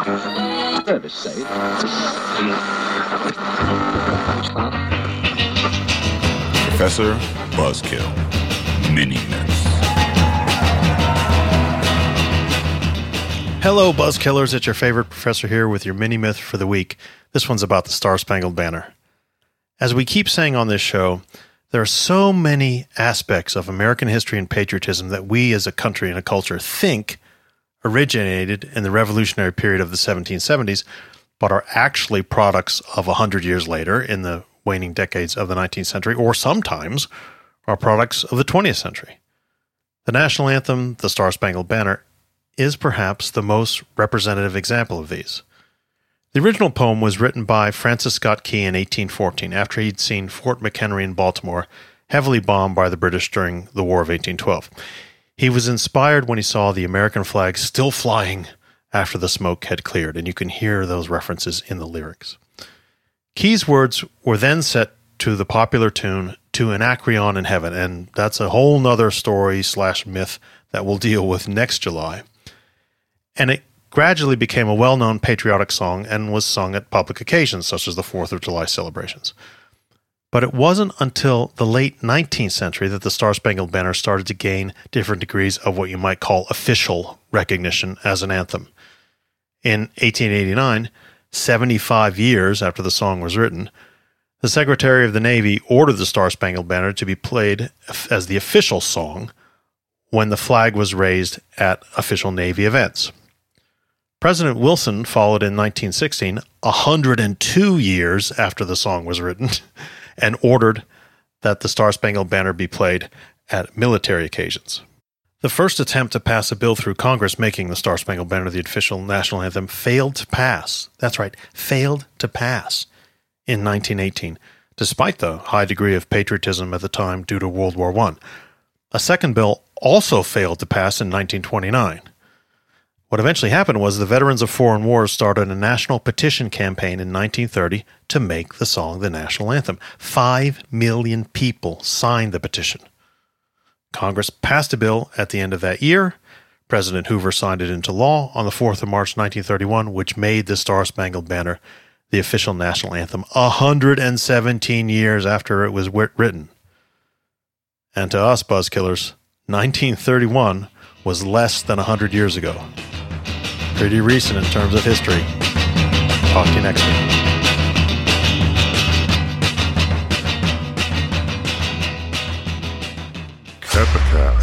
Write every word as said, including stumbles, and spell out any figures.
Service say. Professor Buzzkill, Mini Myths. Hello, Buzzkillers. It's your favorite professor here with your mini myth for the week. This one's about the Star-Spangled Banner. As we keep saying on this show, there are so many aspects of American history and patriotism that we as a country and a culture think originated in the revolutionary period of the seventeen seventies, but are actually products of one hundred years later in the waning decades of the nineteenth century, or sometimes are products of the twentieth century. The national anthem, the Star-Spangled Banner, is perhaps the most representative example of these. The original poem was written by Francis Scott Key in eighteen fourteen, after he'd seen Fort McHenry in Baltimore heavily bombed by the British during the War of eighteen twelve. He was inspired when he saw the American flag still flying after the smoke had cleared, and you can hear those references in the lyrics. Key's words were then set to the popular tune To Anacreon in Heaven, and that's a whole nother story slash myth that we'll deal with next July. And it gradually became a well-known patriotic song and was sung at public occasions, such as the fourth of July celebrations. But it wasn't until the late nineteenth century that the Star-Spangled Banner started to gain different degrees of what you might call official recognition as an anthem. In eighteen eighty-nine, seventy-five years after the song was written, the Secretary of the Navy ordered the Star-Spangled Banner to be played as the official song when the flag was raised at official Navy events. President Wilson followed in nineteen sixteen, one hundred two years after the song was written, and ordered that the Star-Spangled Banner be played at military occasions. The first attempt to pass a bill through Congress making the Star-Spangled Banner the official national anthem failed to pass. That's right, failed to pass in nineteen eighteen, despite the high degree of patriotism at the time due to World War One. A second bill also failed to pass in nineteen twenty-nine. What eventually happened was the veterans of foreign wars started a national petition campaign in nineteen thirty to make the song the national anthem. Five million people signed the petition. Congress passed a bill at the end of that year. President Hoover signed it into law on the fourth of March nineteen thirty-one, which made the Star-Spangled Banner the official national anthem one hundred seventeen years after it was written. And to us, Buzzkillers, nineteen thirty-one was less than one hundred years ago. Pretty recent in terms of history. Talk to you next week. Epitaph.